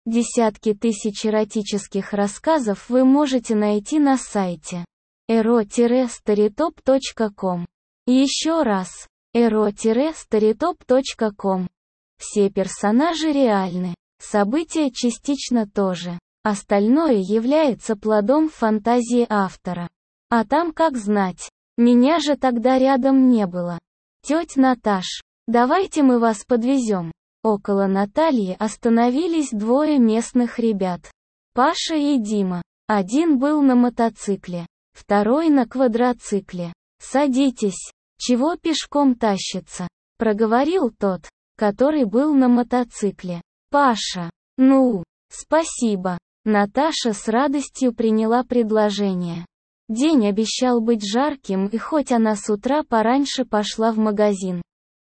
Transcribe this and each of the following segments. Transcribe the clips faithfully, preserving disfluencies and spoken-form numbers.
Десятки тысяч эротических рассказов вы можете найти на сайте эро старитоп точка ком. Еще раз, эро старитоп точка ком. Все персонажи реальны, события частично тоже. Остальное является плодом фантазии автора. А там как знать, меня же тогда рядом не было. Тетя Наташ, давайте мы вас подвезем. Около Натальи остановились двое местных ребят. Паша и Дима. Один был на мотоцикле, второй на квадроцикле. «Садитесь. Чего пешком тащится?» — проговорил тот, который был на мотоцикле. «Паша. Ну, спасибо». Наташа с радостью приняла предложение. День обещал быть жарким, и хоть она с утра пораньше пошла в магазин,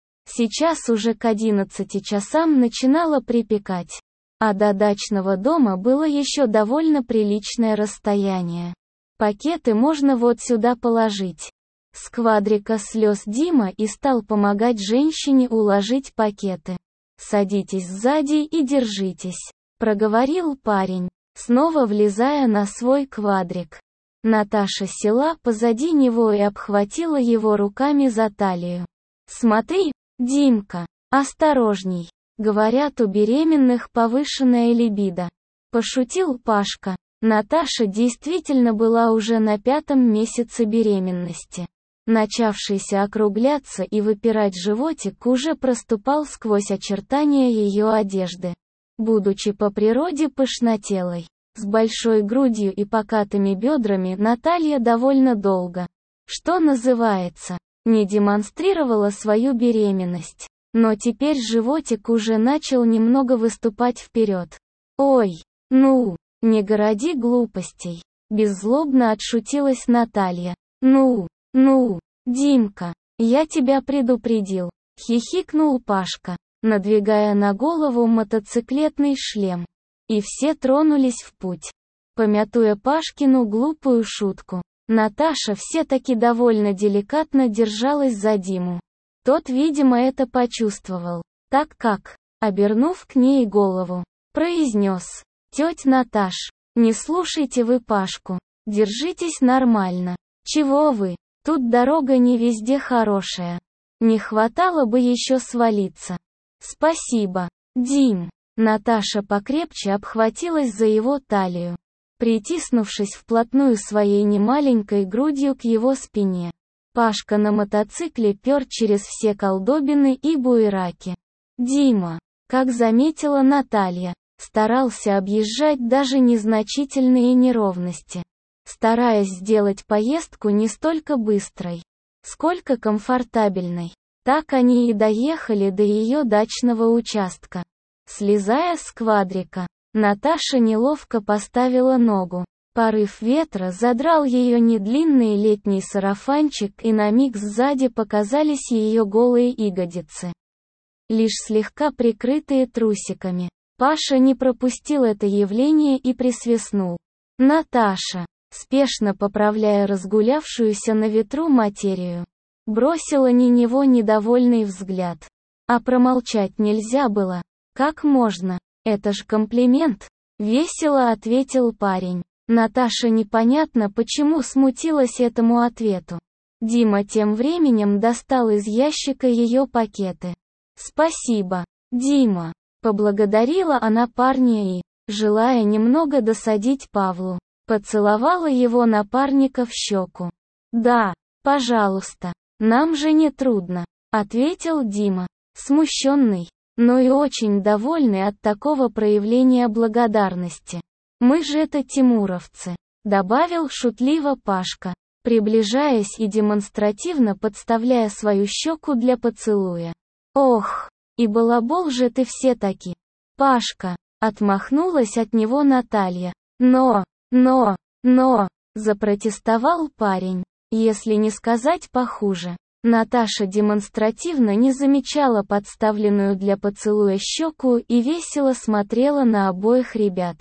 сейчас уже к одиннадцати часам начинало припекать, а до дачного дома было еще довольно приличное расстояние. Пакеты можно вот сюда положить. С квадрика слез Дима и стал помогать женщине уложить пакеты. «Садитесь сзади и держитесь», — проговорил парень, снова влезая на свой квадрик. Наташа села позади него и обхватила его руками за талию. «Смотри, Димка, осторожней. Говорят, у беременных повышенная либидо», — пошутил Пашка. Наташа действительно была уже на пятом месяце беременности. Начавшийся округляться и выпирать животик уже проступал сквозь очертания ее одежды. Будучи по природе пышнотелой, с большой грудью и покатыми бедрами, Наталья довольно долго, что называется, не демонстрировала свою беременность. Но теперь животик уже начал немного выступать вперед. «Ой, ну, не городи глупостей», — беззлобно отшутилась Наталья. «Ну, ну, Димка, я тебя предупредил», — хихикнул Пашка, надвигая на голову мотоциклетный шлем. И все тронулись в путь. Помятуя Пашкину глупую шутку, Наташа все-таки довольно деликатно держалась за Диму. Тот, видимо, это почувствовал, так как, обернув к ней голову, произнес: «Тетя Наташ, не слушайте вы Пашку, держитесь нормально. Чего вы, тут дорога не везде хорошая. Не хватало бы еще свалиться». «Спасибо, Дим». Наташа покрепче обхватилась за его талию, притиснувшись вплотную своей немаленькой грудью к его спине. Пашка на мотоцикле пер через все колдобины и буераки. Дима, как заметила Наталья, старался объезжать даже незначительные неровности, стараясь сделать поездку не столько быстрой, сколько комфортабельной. Так они и доехали до ее дачного участка. Слезая с квадрика, Наташа неловко поставила ногу. Порыв ветра задрал ее недлинный летний сарафанчик, и на миг сзади показались ее голые ягодицы, лишь слегка прикрытые трусиками. Паша не пропустил это явление и присвистнул. Наташа, спешно поправляя разгулявшуюся на ветру материю, бросила на него недовольный взгляд. А промолчать нельзя было. «Как можно? Это ж комплимент», — весело ответил парень. Наташа непонятно почему смутилась этому ответу. Дима тем временем достал из ящика ее пакеты. «Спасибо, Дима», — поблагодарила она парня и, желая немного досадить Павлу, поцеловала его напарника в щеку. «Да, пожалуйста, нам же не трудно», — ответил Дима, смущенный, но и очень довольный от такого проявления благодарности. «Мы же это тимуровцы», — добавил шутливо Пашка, приближаясь и демонстративно подставляя свою щеку для поцелуя. «Ох, и балабол же ты все-таки, Пашка», — отмахнулась от него Наталья. «Но, но, но», — запротестовал парень, если не сказать похуже. Наташа демонстративно не замечала подставленную для поцелуя щеку и весело смотрела на обоих ребят.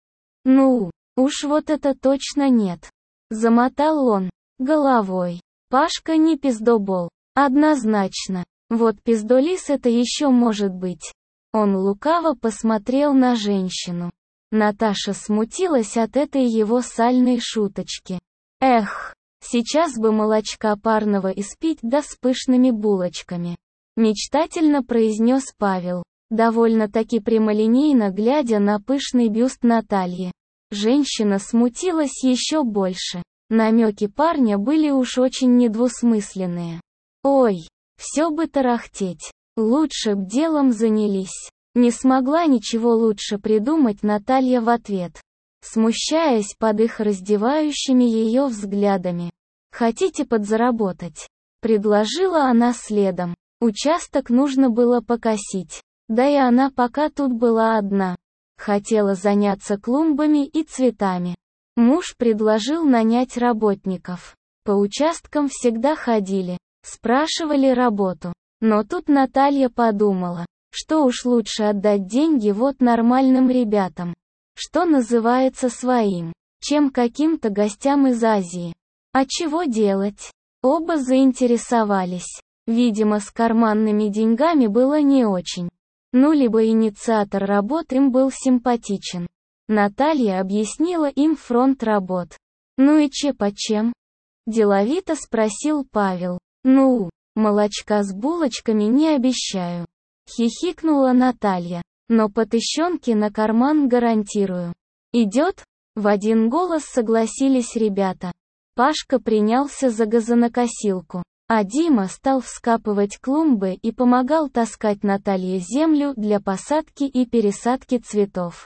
«Ну, уж вот это точно нет», — замотал он головой. «Пашка не пиздобол, однозначно. Вот пиздолис это еще может быть». Он лукаво посмотрел на женщину. Наташа смутилась от этой его сальной шуточки. Эх, сейчас бы молочка парного испить да с пышными булочками. Мечтательно произнес Павел, довольно-таки прямолинейно глядя на пышный бюст Натальи. Женщина смутилась еще больше. Намеки парня были уж очень недвусмысленные. Ой, все бы тарахтеть. Лучше б делом занялись. Не смогла ничего лучше придумать Наталья в ответ, смущаясь под их раздевающими ее взглядами. «Хотите подзаработать?» — предложила она следом. Участок нужно было покосить. Да и она пока тут была одна. Хотела заняться клумбами и цветами. Муж предложил нанять работников. По участкам всегда ходили, спрашивали работу. Но тут Наталья подумала, что уж лучше отдать деньги вот нормальным ребятам, что называется своим, чем каким-то гостям из Азии. А чего делать? Оба заинтересовались. Видимо, с карманными деньгами было не очень. Ну либо инициатор работ им был симпатичен. Наталья объяснила им фронт работ. «Ну и че почем?» – деловито спросил Павел. «Ну, молочка с булочками не обещаю», – хихикнула Наталья. «Но по тыщенке на карман гарантирую». «Идет?» – в один голос согласились ребята. Пашка принялся за газонокосилку, а Дима стал вскапывать клумбы и помогал таскать Наталье землю для посадки и пересадки цветов.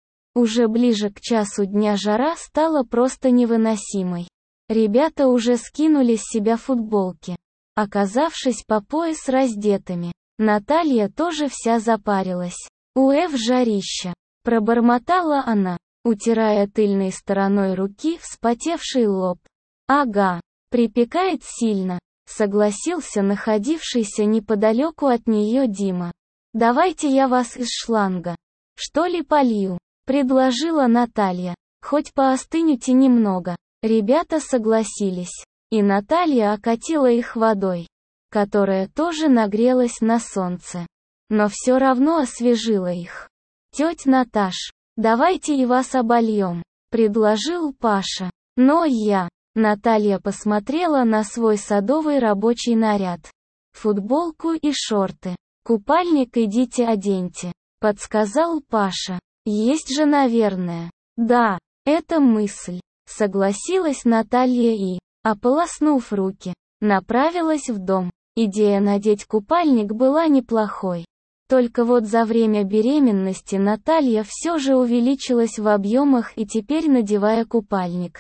Уже ближе к часу дня жара стала просто невыносимой. Ребята уже скинули с себя футболки, оказавшись по пояс раздетыми. Наталья тоже вся запарилась. «Уэв, жарища!» – пробормотала она, утирая тыльной стороной руки вспотевший лоб. «Ага, припекает сильно», – согласился находившийся неподалеку от нее Дима. «Давайте я вас из шланга, что ли, полью?» – предложила Наталья. «Хоть поостынете немного». Ребята согласились, и Наталья окатила их водой, которая тоже нагрелась на солнце, но все равно освежила их. «Тетя Наташ, давайте и вас обольем», – предложил Паша. «Но я...» – Наталья посмотрела на свой садовый рабочий наряд. «Футболку и шорты. Купальник идите оденьте», – подсказал Паша. «Есть же, наверное». «Да, это мысль», – согласилась Наталья и, ополоснув руки, направилась в дом. Идея надеть купальник была неплохой. Только вот за время беременности Наталья все же увеличилась в объемах и теперь, надевая купальник,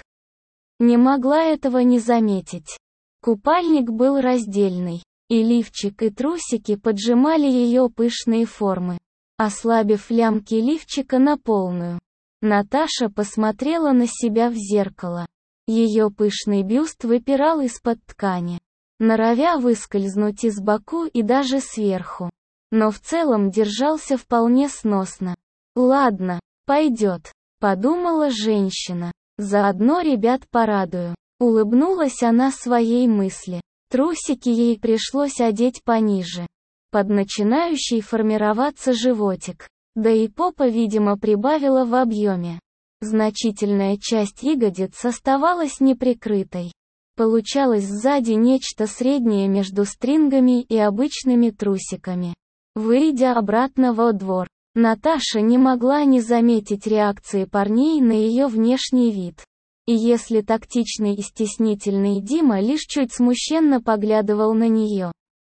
не могла этого не заметить. Купальник был раздельный, и лифчик и трусики поджимали ее пышные формы, ослабив лямки лифчика на полную. Наташа посмотрела на себя в зеркало. Ее пышный бюст выпирал из-под ткани, норовя выскользнуть из боку и даже сверху. Но в целом держался вполне сносно. «Ладно, пойдет», — подумала женщина. «Заодно ребят порадую». Улыбнулась она своей мысли. Трусики ей пришлось одеть пониже, под начинающий формироваться животик. Да и попа, видимо, прибавила в объеме. Значительная часть ягодиц оставалась неприкрытой. Получалось сзади нечто среднее между стрингами и обычными трусиками. Выйдя обратно во двор, Наташа не могла не заметить реакции парней на ее внешний вид. И если тактичный и стеснительный Дима лишь чуть смущенно поглядывал на нее,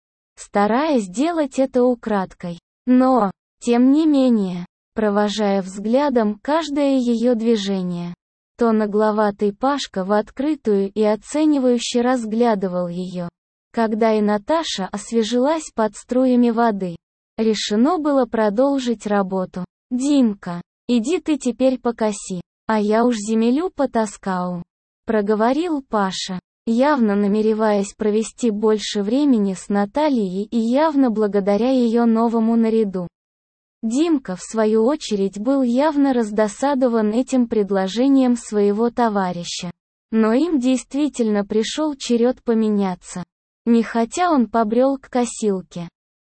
стараясь сделать это украдкой. Но, тем не менее, провожая взглядом каждое ее движение, то нагловатый Пашка в открытую и оценивающе разглядывал ее. Когда и Наташа освежилась под струями воды, решено было продолжить работу. «Димка, иди ты теперь покоси, а я уж земелю потаскаю», — проговорил Паша, явно намереваясь провести больше времени с Натальей и явно благодаря ее новому наряду. Димка, в свою очередь, был явно раздосадован этим предложением своего товарища. Но им действительно пришел черед поменяться. Нехотя он побрел к косилке.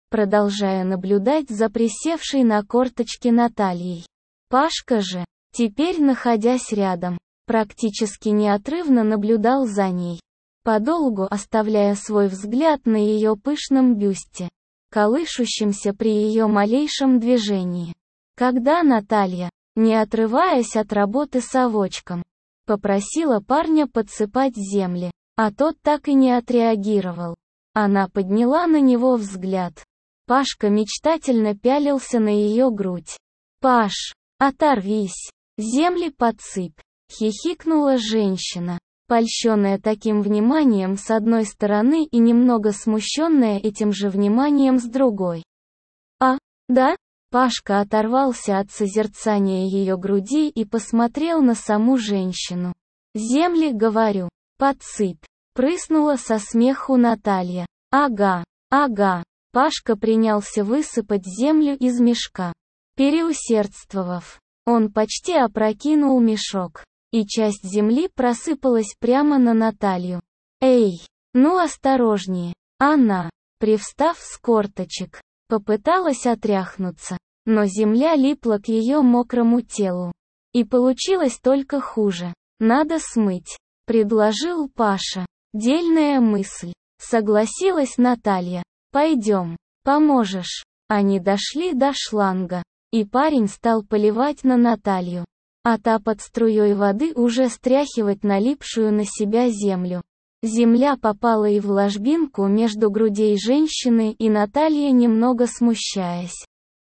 продолжая наблюдать за присевшей на корточки Натальей. Пашка же, теперь находясь рядом, практически неотрывно наблюдал за ней, подолгу оставляя свой взгляд на ее пышном бюсте, колышущемся при ее малейшем движении. Когда Наталья, не отрываясь от работы совочком, попросила парня подсыпать земли, а тот так и не отреагировал, она подняла на него взгляд. Пашка мечтательно пялился на ее грудь. «Паш, оторвись! Земли подсыпь!» — хихикнула женщина, польщенная таким вниманием с одной стороны и немного смущенная этим же вниманием с другой. «А, да?» — Пашка оторвался от созерцания ее груди и посмотрел на саму женщину. «Земли, говорю, подсыпь!» — прыснула со смеху Наталья. «Ага, ага!» Пашка принялся высыпать землю из мешка. Переусердствовав, он почти опрокинул мешок, и часть земли просыпалась прямо на Наталью. «Эй, ну осторожнее!» Она, привстав с корточек, попыталась отряхнуться, но земля липла к ее мокрому телу. И получилось только хуже. «Надо смыть», — предложил Паша. «Дельная мысль», — согласилась Наталья. «Пойдем, поможешь». Они дошли до шланга, и парень стал поливать на Наталью, а та под струей воды уже стряхивать налипшую на себя землю. Земля попала и в ложбинку между грудей женщины, и Наталья, немного смущаясь,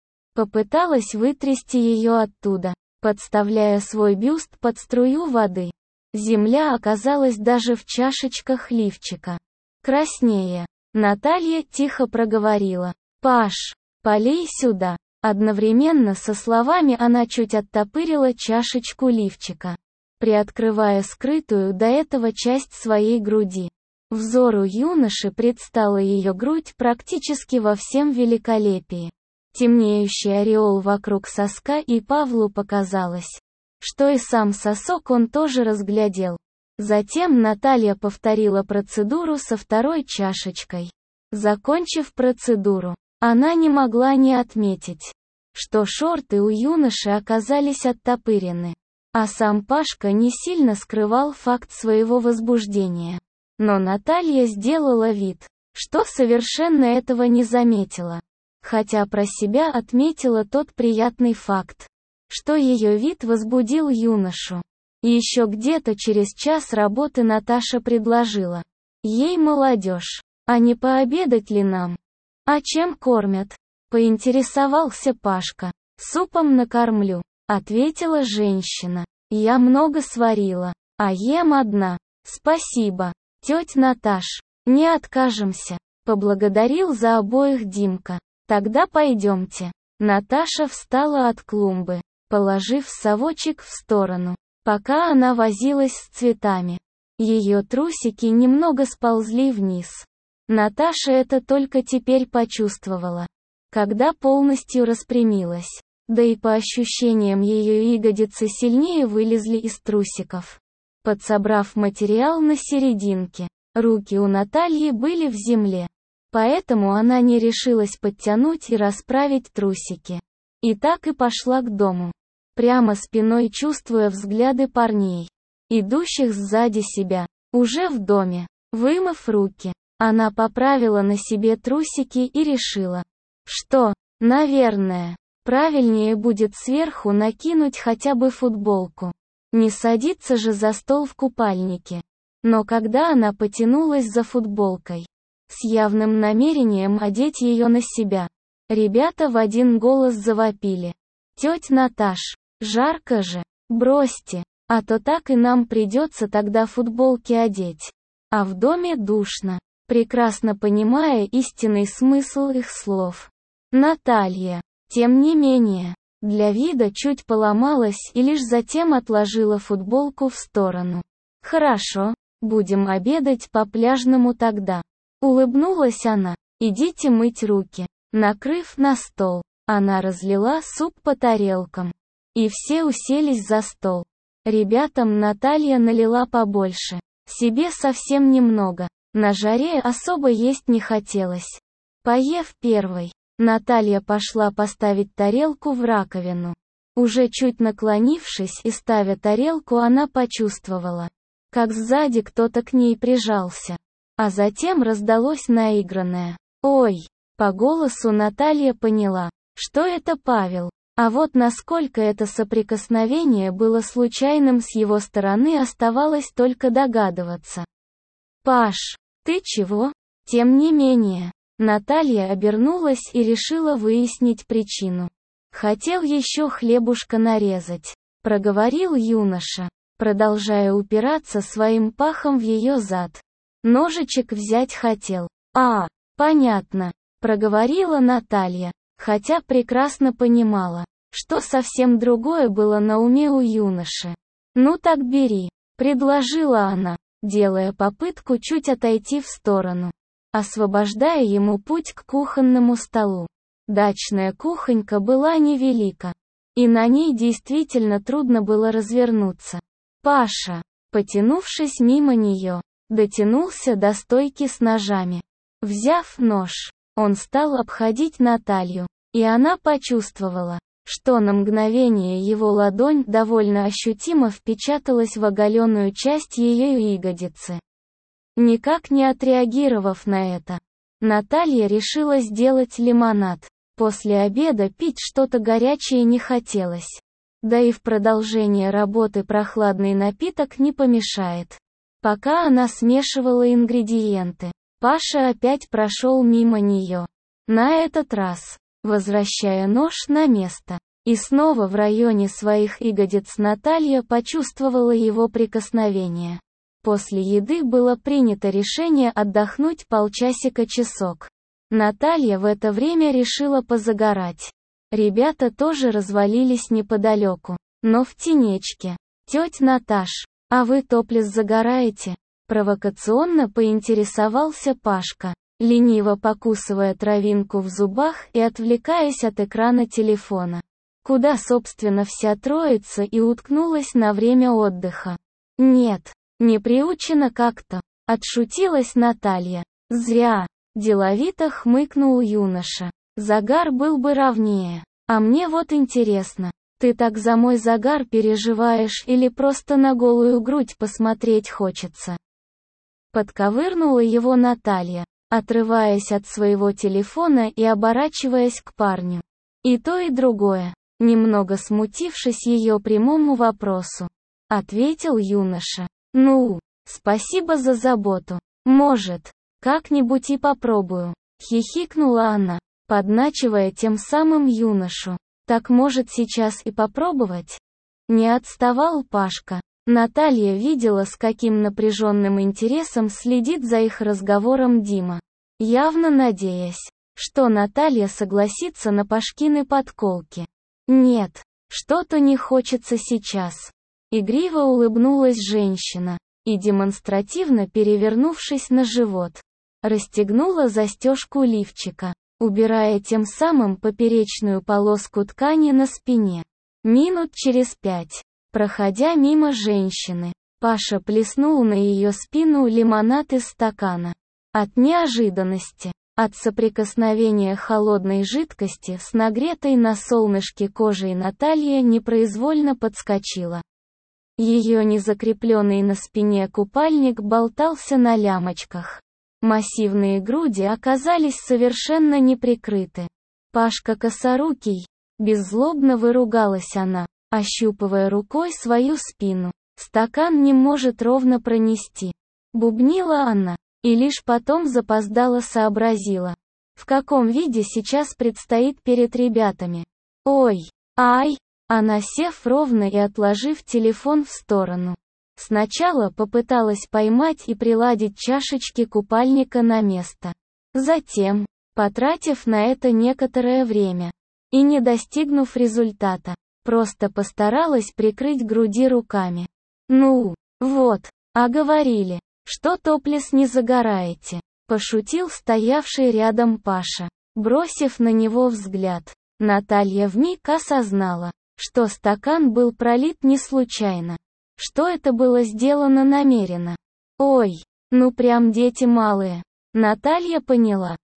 попыталась вытрясти ее оттуда, подставляя свой бюст под струю воды. Земля оказалась даже в чашечках лифчика. Краснее, Наталья тихо проговорила: «Паш, полей сюда». Одновременно со словами она чуть оттопырила чашечку лифчика, приоткрывая скрытую до этого часть своей груди. Взору юноши предстала ее грудь практически во всем великолепии. Темнеющий ореол вокруг соска, и Павлу показалось, что и сам сосок он тоже разглядел. Затем Наталья повторила процедуру со второй чашечкой. Закончив процедуру, она не могла не отметить, что шорты у юноши оказались оттопырены, а сам Пашка не сильно скрывал факт своего возбуждения. Но Наталья сделала вид, что совершенно этого не заметила, хотя про себя отметила тот приятный факт, что ее вид возбудил юношу. Еще где-то через час работы Наташа предложила ей: «Молодежь, а не пообедать ли нам?» «А чем кормят?» — поинтересовался Пашка. «Супом накормлю», — ответила женщина. «Я много сварила, а ем одна». «Спасибо, тетя Наташ, не откажемся», — поблагодарил за обоих Димка. «Тогда пойдемте». Наташа встала от клумбы, положив совочек в сторону, пока она возилась с цветами. Ее трусики немного сползли вниз. Наташа это только теперь почувствовала, когда полностью распрямилась. Да и по ощущениям ее ягодицы сильнее вылезли из трусиков. Подсобрав материал на серединке, руки у Натальи были в земле. Поэтому она не решилась подтянуть и расправить трусики. И так и пошла к дому, прямо спиной чувствуя взгляды парней, идущих сзади себя. Уже в доме, вымыв руки, она поправила на себе трусики и решила, что, наверное, правильнее будет сверху накинуть хотя бы футболку. Не садиться же за стол в купальнике. Но когда она потянулась за футболкой, с явным намерением одеть ее на себя, ребята в один голос завопили: «Тетя Наташ, жарко же, бросьте, а то так и нам придется тогда футболки одеть. А в доме душно», прекрасно понимая истинный смысл их слов. Наталья, тем не менее, для вида чуть поломалась и лишь затем отложила футболку в сторону. «Хорошо, будем обедать по-пляжному тогда», — улыбнулась она. «Идите мыть руки». Накрыв на стол, она разлила суп по тарелкам, и все уселись за стол. Ребятам Наталья налила побольше, себе совсем немного. На жаре особо есть не хотелось. Поев первой, Наталья пошла поставить тарелку в раковину. Уже чуть наклонившись и ставя тарелку, она почувствовала, как сзади кто-то к ней прижался. А затем раздалось наигранное «Ой!». По голосу Наталья поняла, что это Павел. А вот насколько это соприкосновение было случайным с его стороны, оставалось только догадываться. «Паш, ты чего?» Тем не менее, Наталья обернулась и решила выяснить причину. «Хотел еще хлебушка нарезать», — проговорил юноша, продолжая упираться своим пахом в ее зад. «Ножичек взять хотел». «А, понятно», — проговорила Наталья, хотя прекрасно понимала, что совсем другое было на уме у юноши. «Ну так бери», — предложила она, делая попытку чуть отойти в сторону, освобождая ему путь к кухонному столу. Дачная кухонька была невелика, и на ней действительно трудно было развернуться. Паша, потянувшись мимо нее, дотянулся до стойки с ножами. Взяв нож, он стал обходить Наталью, и она почувствовала, что на мгновение его ладонь довольно ощутимо впечаталась в оголенную часть ее ягодицы. Никак не отреагировав на это, Наталья решила сделать лимонад. После обеда пить что-то горячее не хотелось. Да и в продолжение работы прохладный напиток не помешает. Пока она смешивала ингредиенты, Паша опять прошел мимо нее. На этот раз, возвращая нож на место. И снова в районе своих ягодиц Наталья почувствовала его прикосновение. После еды было принято решение отдохнуть полчасика-часок. Наталья в это время решила позагорать. Ребята тоже развалились неподалеку, но в тенечке. «Тетя Наташ, а вы топлес загораете?» Провокационно поинтересовался Пашка, лениво покусывая травинку в зубах и отвлекаясь от экрана телефона, куда собственно вся троица и уткнулась на время отдыха. «Нет, не приучена как-то», — отшутилась Наталья. «Зря», — деловито хмыкнул юноша. «Загар был бы ровнее. А мне вот интересно, ты так за мой загар переживаешь или просто на голую грудь посмотреть хочется?» Подковырнула его Наталья, отрываясь от своего телефона и оборачиваясь к парню. «И то, и другое», немного смутившись ее прямому вопросу, ответил юноша. «Ну, спасибо за заботу. Может, как-нибудь и попробую», хихикнула она, подначивая тем самым юношу. «Так может сейчас и попробовать?» Не отставал Пашка. Наталья видела, с каким напряженным интересом следит за их разговором Дима, явно надеясь, что Наталья согласится на Пашкины подколки. «Нет, что-то не хочется сейчас». Игриво улыбнулась женщина, и демонстративно перевернувшись на живот, расстегнула застежку лифчика, убирая тем самым поперечную полоску ткани на спине. Минут через пять, проходя мимо женщины, Паша плеснул на ее спину лимонад из стакана. От неожиданности, от соприкосновения холодной жидкости с нагретой на солнышке кожей Наталья непроизвольно подскочила. Ее незакрепленный на спине купальник болтался на лямочках. Массивные груди оказались совершенно не прикрыты. «Пашка косорукий», беззлобно выругалась она, ощупывая рукой свою спину. «Стакан не может ровно пронести», бубнила она, и лишь потом запоздало сообразила, в каком виде сейчас предстоит перед ребятами. «Ой, ай!» Она, сев ровно и отложив телефон в сторону, сначала попыталась поймать и приладить чашечки купальника на место. Затем, потратив на это некоторое время, и не достигнув результата, просто постаралась прикрыть груди руками. «Ну, вот, а говорили, что топлес не загораете», пошутил стоявший рядом Паша. Бросив на него взгляд, Наталья вмиг осознала, что стакан был пролит не случайно, что это было сделано намеренно. «Ой, ну прям дети малые». Наталья поняла,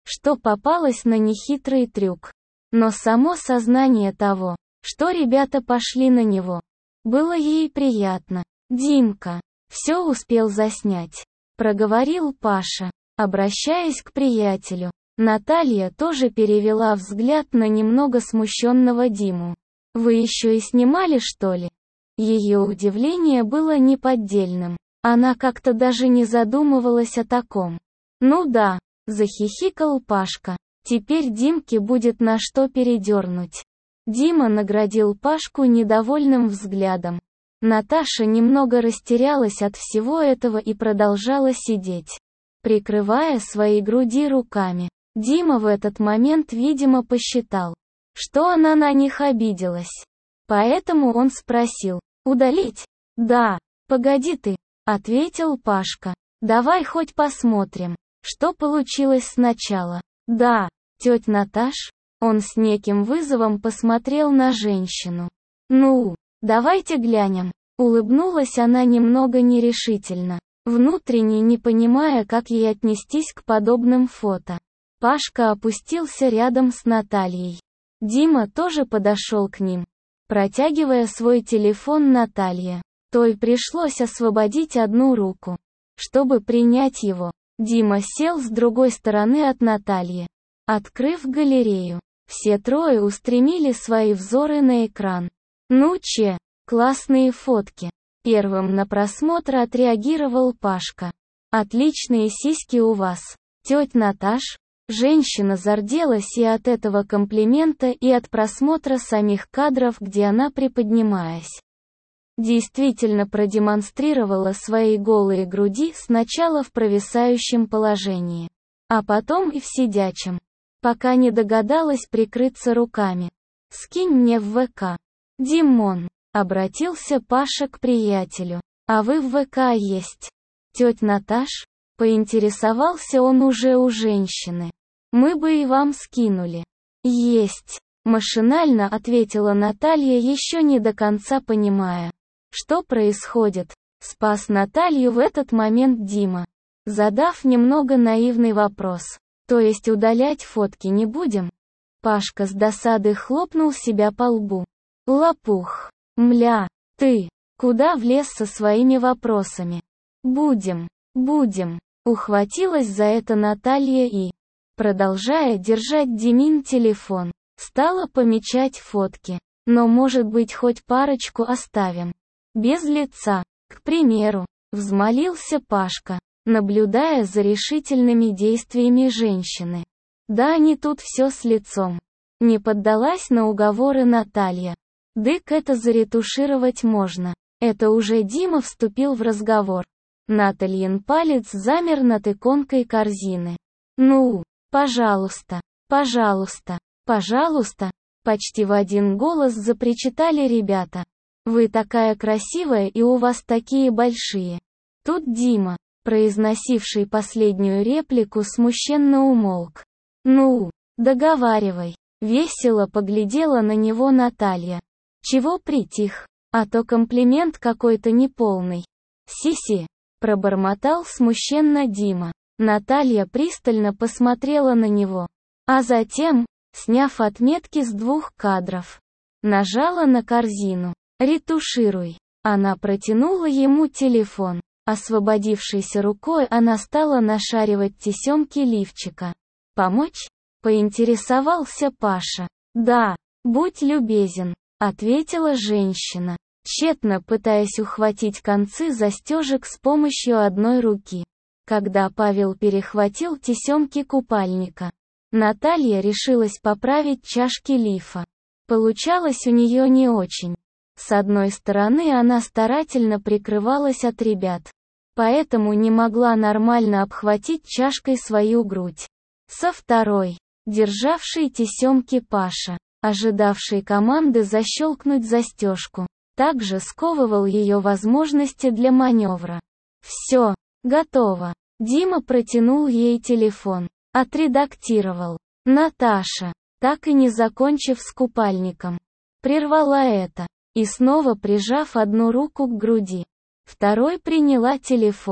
что попалась на нехитрый трюк. Но само сознание того, что ребята пошли на него, было ей приятно. «Димка, все успел заснять», — проговорил Паша, обращаясь к приятелю. Наталья тоже перевела взгляд на немного смущенного Диму. «Вы еще и снимали, что ли?» Ее удивление было неподдельным. Она как-то даже не задумывалась о таком. «Ну да», — захихикал Пашка. «Теперь Димке будет на что передернуть». Дима наградил Пашку недовольным взглядом. Наташа немного растерялась от всего этого и продолжала сидеть, прикрывая свои груди руками. Дима в этот момент, видимо, посчитал, что она на них обиделась. Поэтому он спросил: «Удалить?» «Да». «Погоди ты», — ответил Пашка. «Давай хоть посмотрим, что получилось сначала». «Да, тетя Наташ». Он с неким вызовом посмотрел на женщину. «Ну, давайте глянем». Улыбнулась она немного нерешительно, внутренне не понимая, как ей отнестись к подобным фото. Пашка опустился рядом с Натальей. Дима тоже подошел к ним, протягивая свой телефон Наталье. Той пришлось освободить одну руку, чтобы принять его. Дима сел с другой стороны от Натальи, открыв галерею. Все трое устремили свои взоры на экран. «Ну че, классные фотки». Первым на просмотр отреагировал Пашка. «Отличные сиськи у вас, тетя Наташ». Женщина зарделась и от этого комплимента, и от просмотра самих кадров, где она, приподнимаясь, действительно продемонстрировала свои голые груди сначала в провисающем положении, а потом и в сидячем, пока не догадалась прикрыться руками. «Скинь мне в ВК». «Димон», — обратился Паша к приятелю, — «а вы в ВК есть?» «Тетя Наташ?» — поинтересовался он уже у женщины. «Мы бы и вам скинули». «Есть», — машинально ответила Наталья, еще не до конца понимая, что происходит. Спас Наталью в этот момент Дима, задав немного наивный вопрос. «То есть удалять фотки не будем?» Пашка с досады хлопнул себя по лбу. «Лопух. Мля, ты, куда влез со своими вопросами?» «Будем, будем», — ухватилась за это Наталья и, продолжая держать Димин телефон, стала помечать фотки. «Но, может быть, хоть парочку оставим? Без лица, к примеру», — взмолился Пашка, наблюдая за решительными действиями женщины. «Да не тут все с лицом». Не поддалась на уговоры Наталья. «Дык, это заретушировать можно». Это уже Дима вступил в разговор. Натальин палец замер над иконкой корзины. «Ну, пожалуйста, пожалуйста, пожалуйста», почти в один голос запричитали ребята. «Вы такая красивая и у вас такие большие». Тут Дима, произносивший последнюю реплику, смущенно умолк. «Ну, договаривай», — весело поглядела на него Наталья. «Чего притих? А то комплимент какой-то неполный». «Си-си», — пробормотал смущенно Дима. Наталья пристально посмотрела на него, а затем, сняв отметки с двух кадров, нажала на корзину. «Ретушируй». Она протянула ему телефон. Освободившейся рукой она стала нашаривать тесемки лифчика. «Помочь?» — поинтересовался Паша. «Да, будь любезен», — ответила женщина, тщетно пытаясь ухватить концы застежек с помощью одной руки. Когда Павел перехватил тесемки купальника, Наталья решилась поправить чашки лифа. Получалось у нее не очень. С одной стороны она старательно прикрывалась от ребят, поэтому не могла нормально обхватить чашкой свою грудь. Со второй, державший тесемки Паша, ожидавший команды защелкнуть застежку, также сковывал ее возможности для маневра. «Все, готово». Дима протянул ей телефон, отредактировал. Наташа, так и не закончив с купальником, прервала это. И снова прижав одну руку к груди, второй приняла телефон.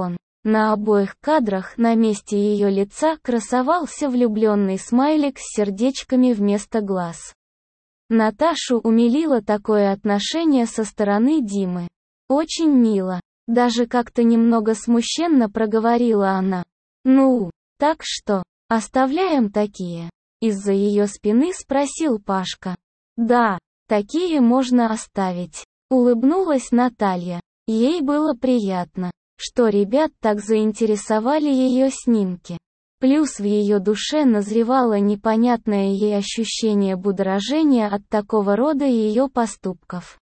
На обоих кадрах на месте ее лица красовался влюбленный смайлик с сердечками вместо глаз. Наташу умилило такое отношение со стороны Димы. Очень мило. Даже как-то немного смущенно проговорила она. «Ну, так что, оставляем такие?» Из-за ее спины спросил Пашка. «Да, такие можно оставить», — улыбнулась Наталья. Ей было приятно, что ребят так заинтересовали ее снимки. Плюс в ее душе назревало непонятное ей ощущение будоражения от такого рода ее поступков.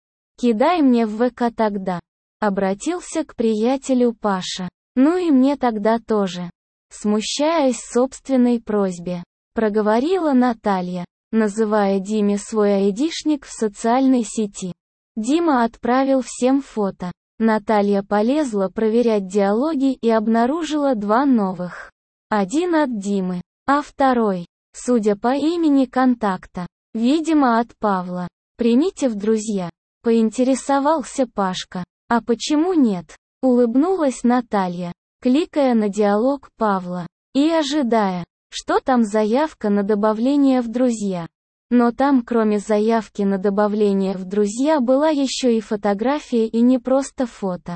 «Кидай мне в ВК тогда», — обратился к приятелю Паша. «Ну и мне тогда тоже», — смущаясь собственной просьбе, проговорила Наталья, называя Диме свой айдишник в социальной сети. Дима отправил всем фото. Наталья полезла проверять диалоги и обнаружила два новых. Один от Димы, а второй, судя по имени контакта, видимо от Павла. «Примите в друзья», — поинтересовался Пашка. «А почему нет?» — улыбнулась Наталья, кликая на диалог Павла и ожидая, что там заявка на добавление в друзья. Но там кроме заявки на добавление в друзья была еще и фотография, и не просто фото,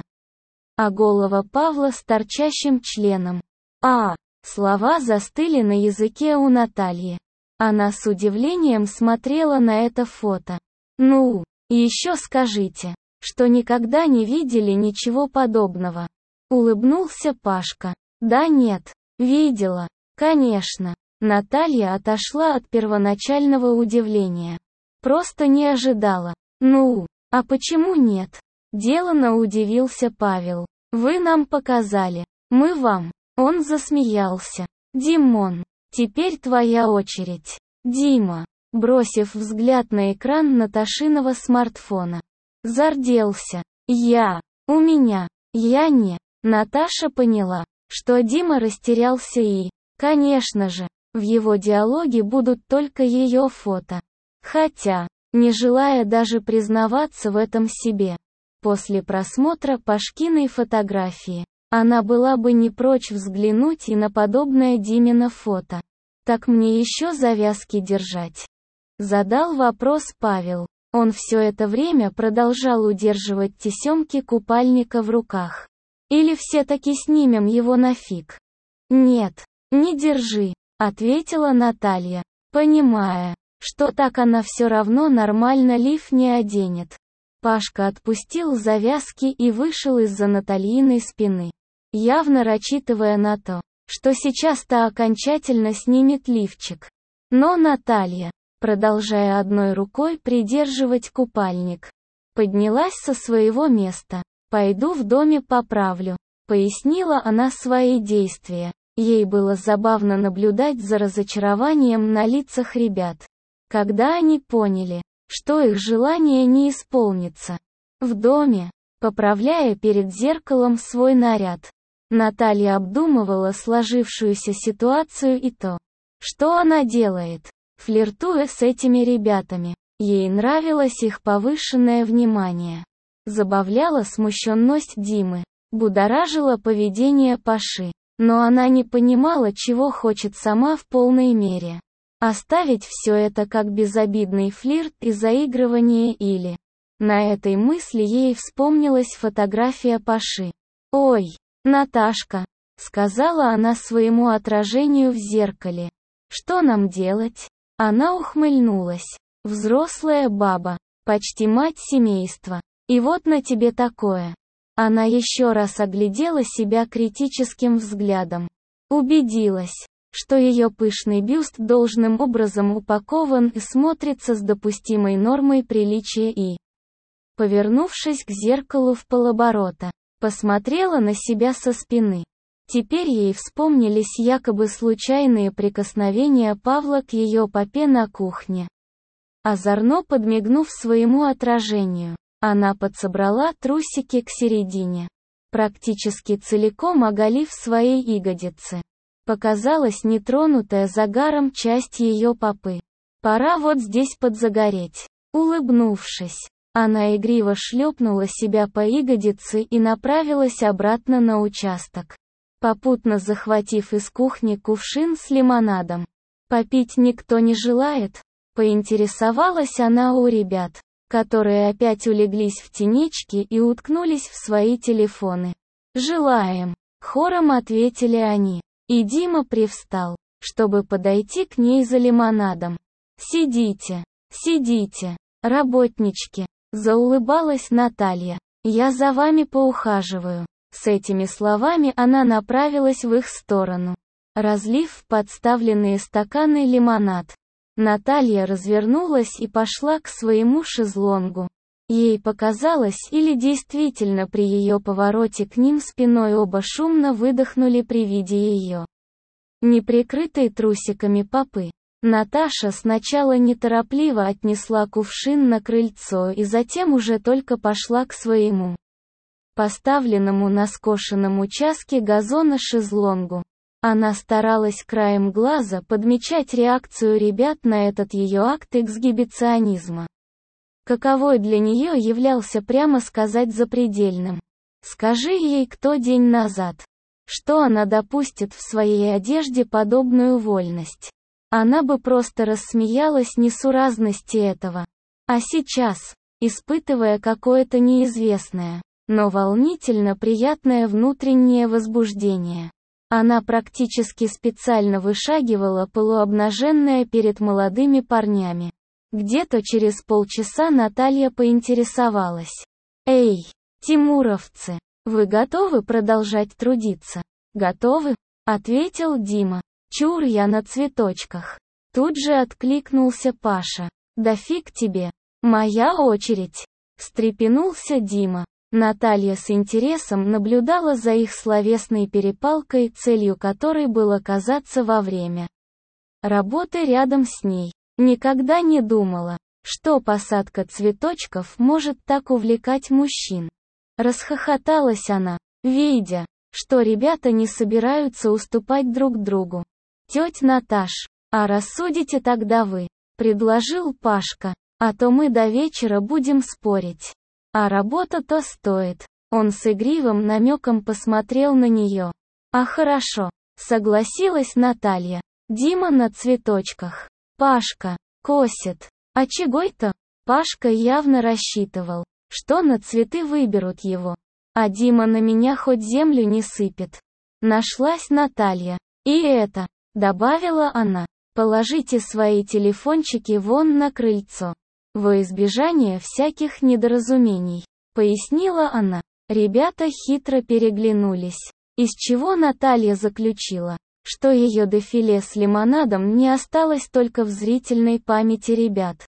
а голова Павла с торчащим членом. А, слова застыли на языке у Натальи. Она с удивлением смотрела на это фото. «Ну, еще скажите, что никогда не видели ничего подобного», — улыбнулся Пашка. «Да нет, видела, конечно». Наталья отошла от первоначального удивления. Просто не ожидала. «Ну, а почему нет?» Делано удивился Павел. «Вы нам показали. Мы вам». Он засмеялся. «Димон, теперь твоя очередь». Дима, бросив взгляд на экран Наташиного смартфона, зарделся. «Я. У меня. Я не». Наташа поняла, что Дима растерялся и, конечно же, в его диалоге будут только ее фото. Хотя, не желая даже признаваться в этом себе, после просмотра Пашкиной фотографии, она была бы не прочь взглянуть и на подобное Димино фото. «Так мне еще завязки держать?» Задал вопрос Павел. Он все это время продолжал удерживать тесемки купальника в руках. «Или все-таки снимем его нафиг?» «Нет, не держи», — ответила Наталья, понимая, что так она все равно нормально лиф не оденет. Пашка отпустил завязки и вышел из-за Натальиной спины, явно рассчитывая на то, что сейчас-то окончательно снимет лифчик. Но Наталья, продолжая одной рукой придерживать купальник, поднялась со своего места. «Пойду в доме поправлю», — пояснила она свои действия. Ей было забавно наблюдать за разочарованием на лицах ребят, когда они поняли, что их желание не исполнится. В доме, поправляя перед зеркалом свой наряд, Наталья обдумывала сложившуюся ситуацию и то, что она делает, флиртуя с этими ребятами. Ей нравилось их повышенное внимание, забавляла смущенность Димы, будоражило поведение Паши. Но она не понимала, чего хочет сама в полной мере. Оставить все это как безобидный флирт и заигрывание или... На этой мысли ей вспомнилась фотография Паши. «Ой, Наташка», — сказала она своему отражению в зеркале. «Что нам делать?» Она ухмыльнулась. «Взрослая баба, почти мать семейства. И вот на тебе такое». Она еще раз оглядела себя критическим взглядом. Убедилась, что ее пышный бюст должным образом упакован и смотрится с допустимой нормой приличия и, повернувшись к зеркалу вполоборота, посмотрела на себя со спины. Теперь ей вспомнились якобы случайные прикосновения Павла к ее попе на кухне. Озорно подмигнув своему отражению, она подсобрала трусики к середине, практически целиком оголив свои ягодицы. Показалась нетронутая загаром часть ее попы. Пора вот здесь подзагореть. Улыбнувшись, Она игриво шлепнула себя по ягодице и направилась обратно на участок, попутно захватив из кухни кувшин с лимонадом. «Попить никто не желает?» — поинтересовалась она у ребят, которые опять улеглись в тенечки и уткнулись в свои телефоны. «Желаем!» — хором ответили они. И Дима привстал, чтобы подойти к ней за лимонадом. «Сидите, сидите, работнички!» — заулыбалась Наталья. «Я за вами поухаживаю». С этими словами она направилась в их сторону, разлив в подставленные стаканы лимонад. Наталья развернулась и пошла к своему шезлонгу. Ей показалось, или действительно при ее повороте к ним спиной оба шумно выдохнули при виде ее неприкрытой трусиками попы. Наташа сначала неторопливо отнесла кувшин на крыльцо и затем уже только пошла к своему поставленному на скошенном участке газона шезлонгу. Она старалась краем глаза подмечать реакцию ребят на этот ее акт эксгибиционизма, каковой для нее являлся, прямо сказать, запредельным. Скажи ей кто день назад, что она допустит в своей одежде подобную вольность. Она бы просто рассмеялась несуразности этого. А сейчас, испытывая какое-то неизвестное, но волнительно приятное внутреннее возбуждение, она практически специально вышагивала полуобнаженная перед молодыми парнями. Где-то через полчаса Наталья поинтересовалась. «Эй, тимуровцы, вы готовы продолжать трудиться?» «Готовы?» — ответил Дима. «Чур, я на цветочках». Тут же откликнулся Паша. «Да фиг тебе. Моя очередь». Встрепенулся Дима. Наталья с интересом наблюдала за их словесной перепалкой, целью которой было казаться во время работы рядом с ней. Никогда не думала, что посадка цветочков может так увлекать мужчин. Расхохоталась она, видя, что ребята не собираются уступать друг другу. «Тетя Наташ, а рассудите тогда вы», — предложил Пашка, «а то мы до вечера будем спорить. А работа-то стоит». Он с игривым намеком посмотрел на нее. «А хорошо», — согласилась Наталья. Дима на цветочках. Пашка косит. А чегой-то? Пашка явно рассчитывал, что на цветы выберут его. А Дима на меня хоть землю не сыпет. Нашлась Наталья. И это, добавила она, положите свои телефончики вон на крыльцо. Во избежание всяких недоразумений, пояснила она. Ребята хитро переглянулись, из чего Наталья заключила, что ее дефиле с лимонадом не осталось только в зрительной памяти ребят.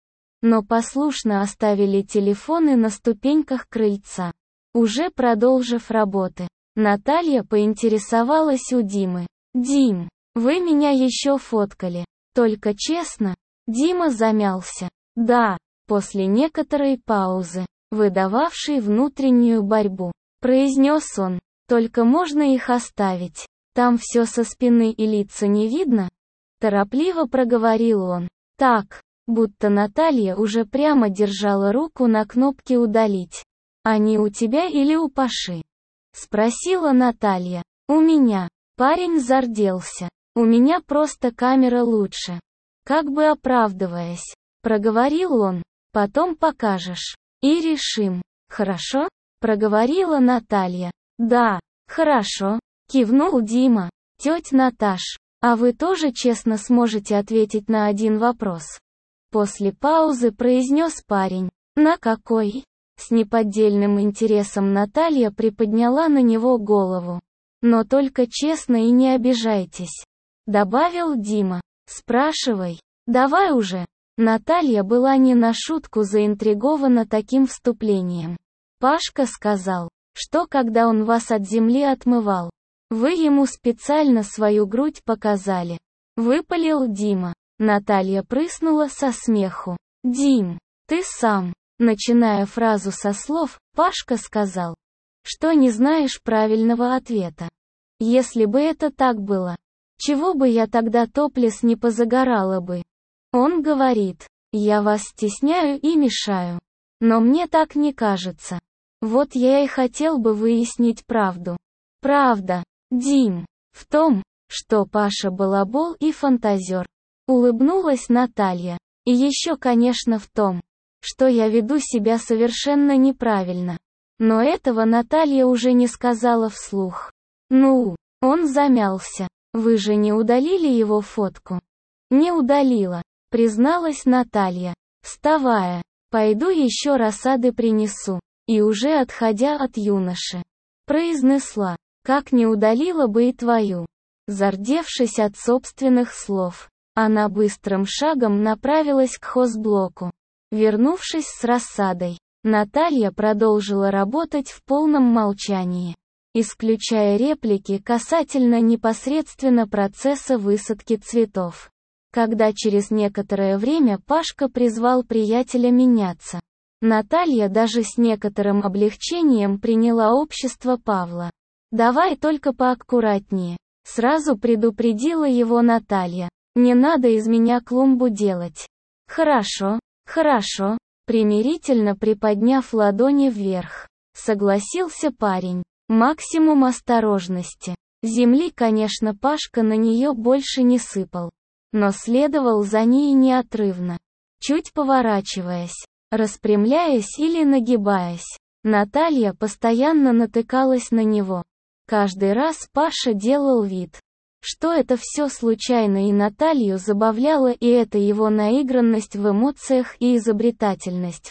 Но послушно оставили телефоны на ступеньках крыльца. Уже продолжив работы, Наталья поинтересовалась у Димы. «Дим, вы меня еще фоткали? Только честно?» Дима замялся. «Да», после некоторой паузы, выдававшей внутреннюю борьбу, произнес он. «Только можно их оставить? Там все со спины и лица не видно?» Торопливо проговорил он. Так, будто Наталья уже прямо держала руку на кнопке «Удалить». «Они у тебя или у Паши?» Спросила Наталья. «У меня». Парень зарделся. «У меня просто камера лучше». Как бы оправдываясь, проговорил он. «Потом покажешь. И решим. Хорошо?» Проговорила Наталья. «Да, хорошо», кивнул Дима. «Тетя Наташ, а вы тоже честно сможете ответить на один вопрос?» После паузы произнес парень. «На какой?» С неподдельным интересом Наталья приподняла на него голову. «Но только честно и не обижайтесь», добавил Дима. «Спрашивай. Давай уже». Наталья была не на шутку заинтригована таким вступлением. Пашка сказал, что когда он вас от земли отмывал, вы ему специально свою грудь показали. Выпалил Дима. Наталья прыснула со смеху. «Дим, ты сам». Начиная фразу со слов, Пашка сказал, что не знаешь правильного ответа. «Если бы это так было, чего бы я тогда топлес не позагорала бы?» Он говорит, «Я вас стесняю и мешаю». Но мне так не кажется. Вот я и хотел бы выяснить правду. Правда, Дим, в том, что Паша балабол и фантазер. Улыбнулась Наталья. И еще, конечно, в том, что я веду себя совершенно неправильно. Но этого Наталья уже не сказала вслух. Ну, он замялся. Вы же не удалили его фотку? Не удалила, призналась Наталья, вставая. Пойду еще рассады принесу. И уже отходя от юноши, произнесла, как не удалила бы и твою. Зардевшись от собственных слов, она быстрым шагом направилась к хозблоку. Вернувшись с рассадой, Наталья продолжила работать в полном молчании, исключая реплики касательно непосредственно процесса высадки цветов. Когда через некоторое время Пашка призвал приятеля меняться, Наталья даже с некоторым облегчением приняла общество Павла. «Давай только поаккуратнее», — сразу предупредила его Наталья. «Не надо из меня клумбу делать». «Хорошо, хорошо», — примирительно приподняв ладони вверх, согласился парень. Максимум осторожности. Земли, конечно, Пашка на нее больше не сыпал, но следовал за ней неотрывно, чуть поворачиваясь, распрямляясь или нагибаясь. Наталья постоянно натыкалась на него. Каждый раз Паша делал вид, что это все случайно, и Наталью забавляла и эта его наигранность в эмоциях и изобретательность.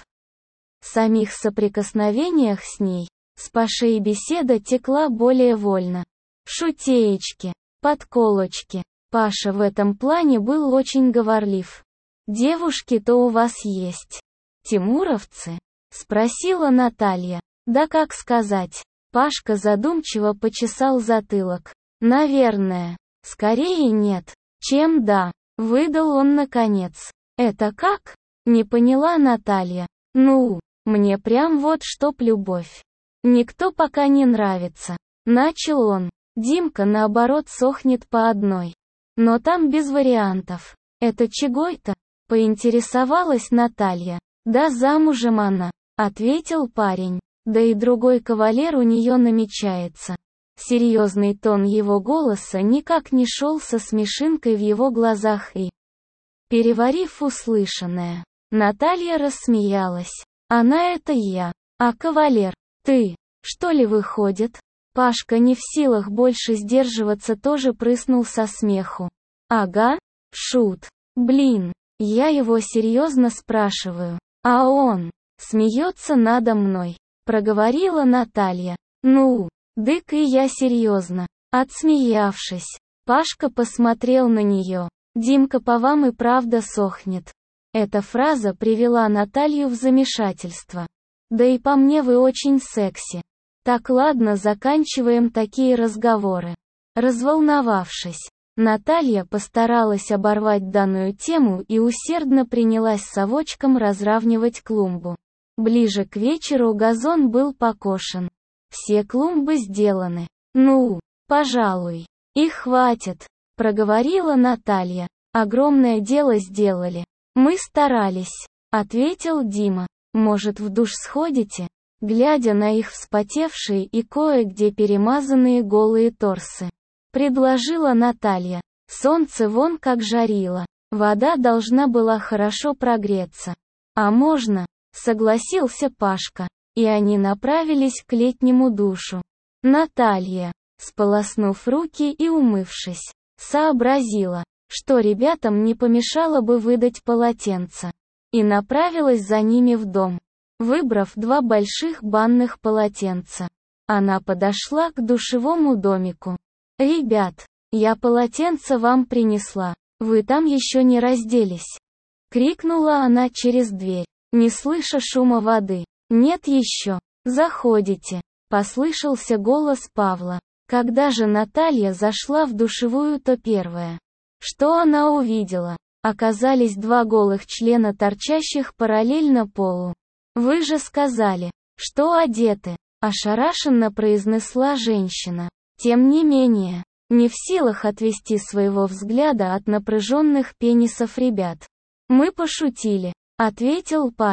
В самих соприкосновениях с ней, с Пашей беседа текла более вольно. Шутеечки, подколочки. Паша в этом плане был очень говорлив. «Девушки-то у вас есть? Тимуровцы?» — спросила Наталья. «Да как сказать?» Пашка задумчиво почесал затылок. «Наверное. Скорее нет, чем да», — выдал он наконец. «Это как?» — не поняла Наталья. «Ну, мне прям вот чтоб любовь. Никто пока не нравится», — начал он. Димка наоборот сохнет по одной. Но там без вариантов. «Это чего-то?» — поинтересовалась Наталья. «Да замужем она», — ответил парень. «Да и другой кавалер у нее намечается». Серьезный тон его голоса никак не шел со смешинкой в его глазах и... Переварив услышанное, Наталья рассмеялась. «Она это я, а кавалер, ты, что ли выходит?» Пашка не в силах больше сдерживаться тоже прыснул со смеху. «Ага, шут. Блин, я его серьезно спрашиваю. А он смеется надо мной», — проговорила Наталья. «Ну, дык и я серьезно». Отсмеявшись, Пашка посмотрел на нее. «Димка по вам и правда сохнет». Эта фраза привела Наталью в замешательство. «Да и по мне вы очень секси. Так, ладно, заканчиваем такие разговоры». Разволновавшись, Наталья постаралась оборвать данную тему и усердно принялась совочком разравнивать клумбу. Ближе к вечеру газон был покошен. Все клумбы сделаны. «Ну, пожалуй, и хватит», — проговорила Наталья. «Огромное дело сделали». «Мы старались», — ответил Дима. «Может, в душ сходите?» Глядя на их вспотевшие и кое-где перемазанные голые торсы, предложила Наталья. Солнце вон как жарило. Вода должна была хорошо прогреться. «А можно?» — согласился Пашка. И они направились к летнему душу. Наталья, сполоснув руки и умывшись, сообразила, что ребятам не помешало бы выдать полотенца, и направилась за ними в дом. Выбрав два больших банных полотенца, она подошла к душевому домику. «Ребят, я полотенце вам принесла, вы там еще не разделись», — крикнула она через дверь, не слыша шума воды. «Нет еще, заходите», — послышался голос Павла. Когда же Наталья зашла в душевую, то первое, что она увидела, оказались два голых члена, торчащих параллельно полу. «Вы же сказали, что одеты», — ошарашенно произнесла женщина. Тем не менее, не в силах отвести своего взгляда от напряженных пенисов ребят. «Мы пошутили», — ответил Павел.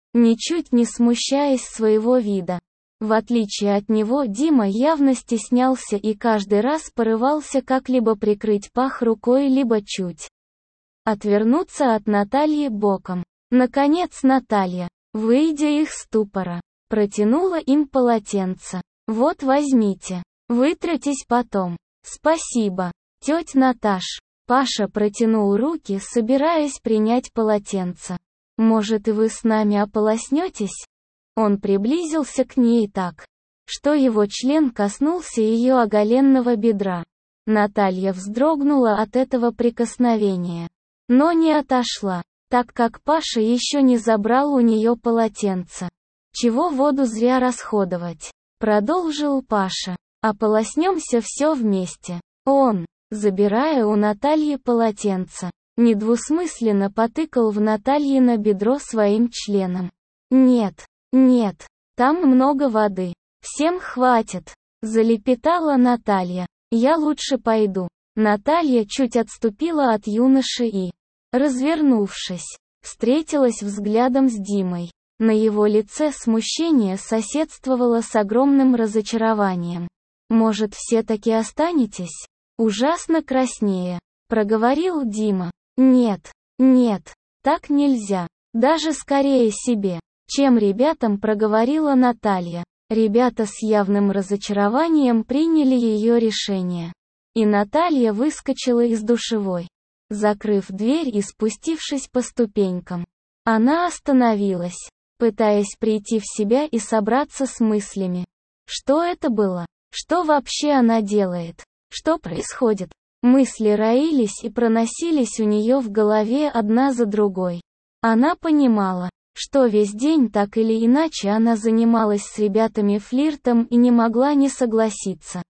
ничуть не смущаясь своего вида. В отличие от него, Дима явно стеснялся и каждый раз порывался как-либо прикрыть пах рукой, либо чуть отвернуться от Натальи боком. Наконец Наталья, выйдя из ступора, протянула им полотенце. «Вот возьмите. Вытретесь потом». «Спасибо, тетя Наташ». Паша протянул руки, собираясь принять полотенце. «Может, и вы с нами ополоснетесь?» Он приблизился к ней так, что его член коснулся ее оголенного бедра. Наталья вздрогнула от этого прикосновения, но не отошла, так как Паша еще не забрал у нее полотенце. «Чего воду зря расходовать?» — продолжил Паша. «Ополоснемся все вместе». Он, забирая у Натальи полотенце, недвусмысленно потыкал в Натальино бедро своим членом. «Нет, нет, там много воды. Всем хватит», — залепетала Наталья. «Я лучше пойду». Наталья чуть отступила от юноши и, развернувшись, встретилась взглядом с Димой. На его лице смущение соседствовало с огромным разочарованием. «Может, все-таки останетесь?» Ужасно краснея, проговорил Дима. «Нет, нет, так нельзя. Даже скорее себе, чем ребятам», проговорила Наталья. Ребята с явным разочарованием приняли ее решение. И Наталья выскочила из душевой, закрыв дверь и спустившись по ступенькам. Она остановилась, пытаясь прийти в себя и собраться с мыслями. Что это было? Что вообще она делает? Что происходит? Мысли роились и проносились у нее в голове одна за другой. Она понимала, что весь день так или иначе она занималась с ребятами флиртом и не могла не согласиться,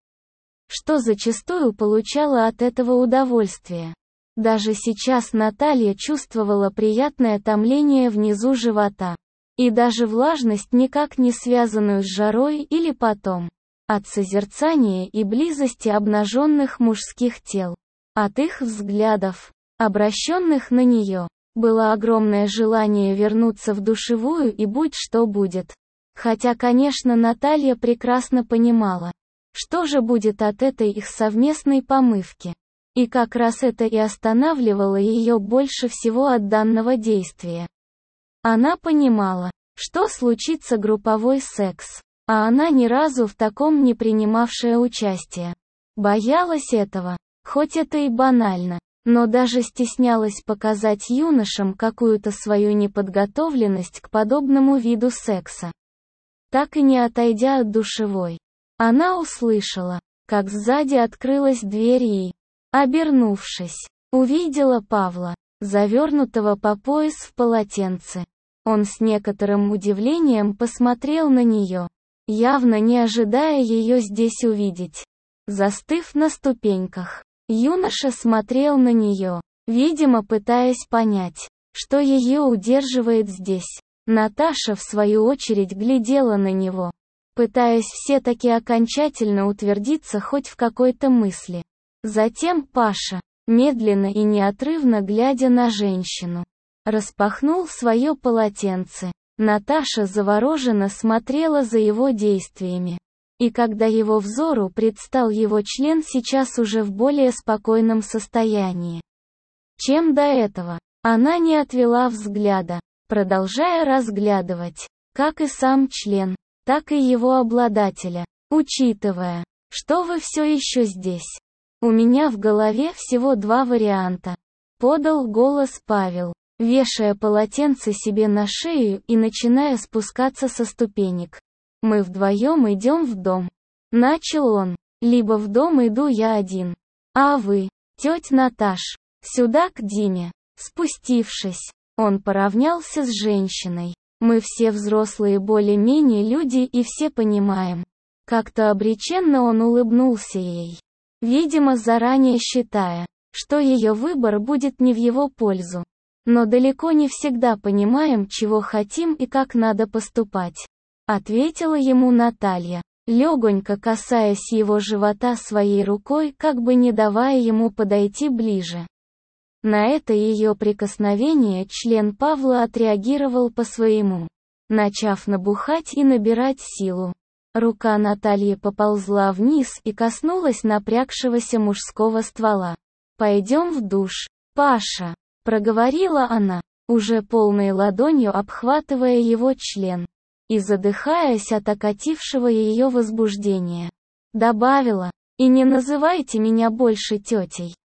что зачастую получала от этого удовольствие. Даже сейчас Наталья чувствовала приятное томление внизу живота, и даже влажность, никак не связанную с жарой или потом, от созерцания и близости обнаженных мужских тел, от их взглядов, обращенных на нее. Было огромное желание вернуться в душевую и будь что будет. Хотя, конечно, Наталья прекрасно понимала, что же будет от этой их совместной помывки. И как раз это и останавливало ее больше всего от данного действия. Она понимала, что случится групповой секс, а она ни разу в таком не принимавшая участие. Боялась этого, хоть это и банально, но даже стеснялась показать юношам какую-то свою неподготовленность к подобному виду секса. Так и не отойдя от душевой, она услышала, как сзади открылась дверь и, обернувшись, увидела Павла, завернутого по пояс в полотенце. Он с некоторым удивлением посмотрел на нее, явно не ожидая ее здесь увидеть. Застыв на ступеньках, юноша смотрел на нее, видимо пытаясь понять, что ее удерживает здесь. Наташа в свою очередь глядела на него, пытаясь все-таки окончательно утвердиться хоть в какой-то мысли. Затем Паша, медленно и неотрывно глядя на женщину, распахнул свое полотенце. Наташа завороженно смотрела за его действиями. И когда его взору предстал его член сейчас уже в более спокойном состоянии, чем до этого, она не отвела взгляда, продолжая разглядывать, как и сам член, так и его обладателя, учитывая, что вы все еще здесь. У меня в голове всего два варианта, подал голос Павел, вешая полотенце себе на шею и начиная спускаться со ступенек. Мы вдвоем идем в дом. Начал он. Либо в дом иду я один. А вы, тетя Наташ, сюда к Диме. Спустившись, он поравнялся с женщиной. Мы все взрослые более-менее люди и все понимаем. Как-то обреченно он улыбнулся ей, видимо заранее считая, что ее выбор будет не в его пользу. Но далеко не всегда понимаем, чего хотим и как надо поступать. Ответила ему Наталья, легонько касаясь его живота своей рукой, как бы не давая ему подойти ближе. На это ее прикосновение член Павла отреагировал по-своему. начав набухать и набирать силу. Рука Натальи поползла вниз и коснулась напрягшегося мужского ствола. «Пойдем в душ, Паша», — проговорила она, уже полной ладонью обхватывая его член, и задыхаясь от окатившего ее возбуждения. Добавила: «И не называйте меня больше тетей».